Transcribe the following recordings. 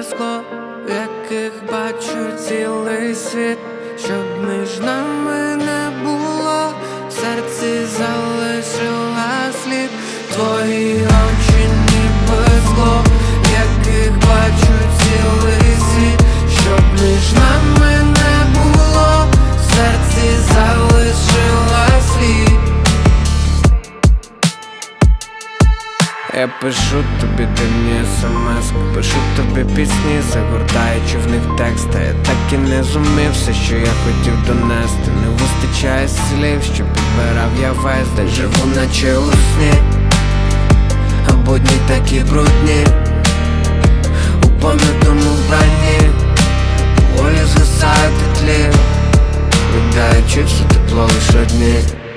скло, в яких бачу цілий світ, щоб між нами не було, в серці залишила слід. Твої очі ніби скло, в яких бачу цілий світ, щоб між нами не було, в серці залишила слід. Я пишу тобі дивні смс, пишу тобі пісні, загортаючи в них тексти. Я так і не зумів все, що я хотів донести. Не вистачає слів, що підбирав я весь день. Живу наче у сні, а будні такі брудні, у пом'ятому вбранні, волі згасає теплі, видаючи все тепло лиш одні.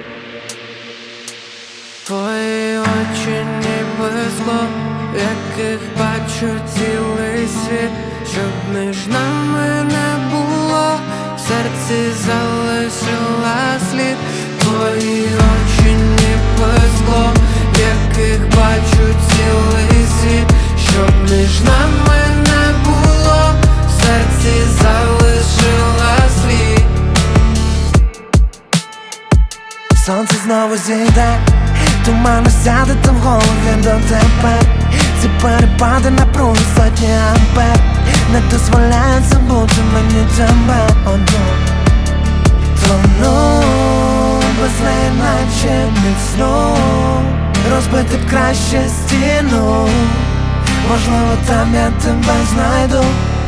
Твої очі ніби скло, в яких бачу цілий світ, щоб між нами не було, в серці залишила слід. Твої очі ніби скло, в яких бачу цілий світ, щоб між нами не було, в серці залишила слід. Сонце знову зійде, туман сяде там в голові до тебе. Ці перепади напруги сотні ампер не дозволяють забути мені тебе одну. Тону без неї наче міцну, розбити б краще стіну, можливо там я тебе знайду.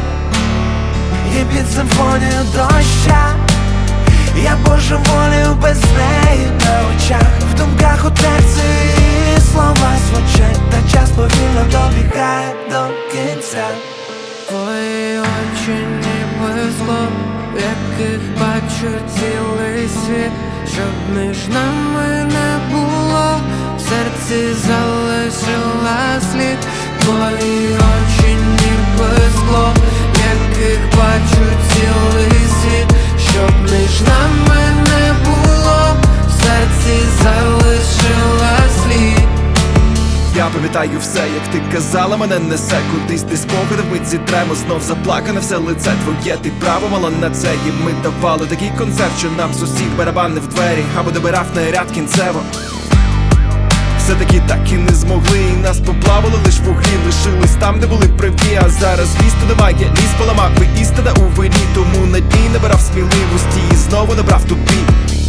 І під симфонію доща я божеволію без неї на очах, в думках у тексті її слова звучать, та час повільно добігає до кінця. Твої очі ніби скло, в яких бачу цілий світ, щоб між нами не було, в серці залишила слід. Твої очі ніби скло, в яких бачу цілий світ, щоб між нами не було, в серці залишила слід. Я пам'ятаю все, як ти казала, мене несе кудись, десь спогади вмить зітремо, знов заплакане все лице твоє, ти право мала на це. І ми давали такий концерт, що нам сусід барабанив в двері, або добирав наряд кінцево. Все-таки так і не змогли, і нас поплавали лиш вуглі, лишились там, де були праві. А зараз місто немає, ліс поламав, і істина у вині, тому на дні набирав сміливості і знову набрав тобі.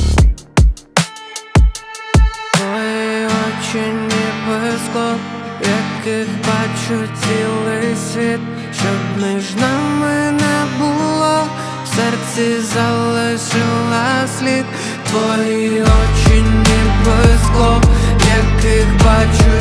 Твої очі ніби скло, в яких бачу цілий світ, щоб між нами не було, в серці залишила слід. Твої очі ніби скло, в яких бачу